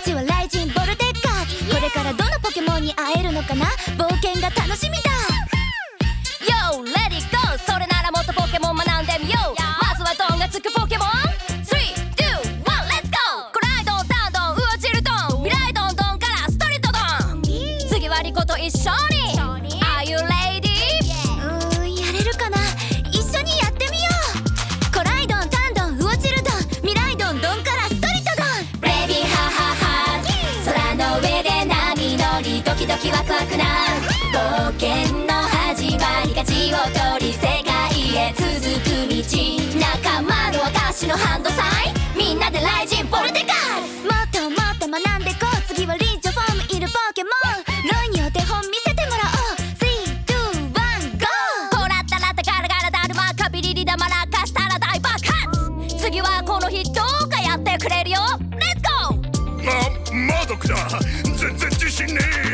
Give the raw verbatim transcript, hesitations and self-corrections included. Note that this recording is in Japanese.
ちはライジンボルテッカーズ。これからどのポケモンに会えるのかな、冒険が楽しみだ。 Yo, let it go。 それならもっとポケモン学んでみよう。まずはドンがつくポケモン スリー、ツー、ワン、レッツゴー。コライドン、タンドン、ウオチルドン、未来ドンドンからストリートドン。次はリコと一緒に Are you ready？ うーん、やれるかな。一緒にやってみよう。コライドン、タンドン、ウオチルドン、未来ドンドンからストリートドン。 レディハハハ、空の上で波乗り、ドキドキワクワクな冒険の始まり。舵を取り世界へ続く道、仲間の証のハンドサイン、みんなでライジンボルテカーズ。 もっともっと学んでこう。次はリーチョフォームいるポケモン。ロイにお手本見せてもらおう。スリー、ツー、ワン、ゴー。 ほらったらったガラガラだるまカビリリだマラカしたら大爆発。次はこの人がやってくれるよ。レッツゴー。 ま、マドクだ。全然自信ねえ。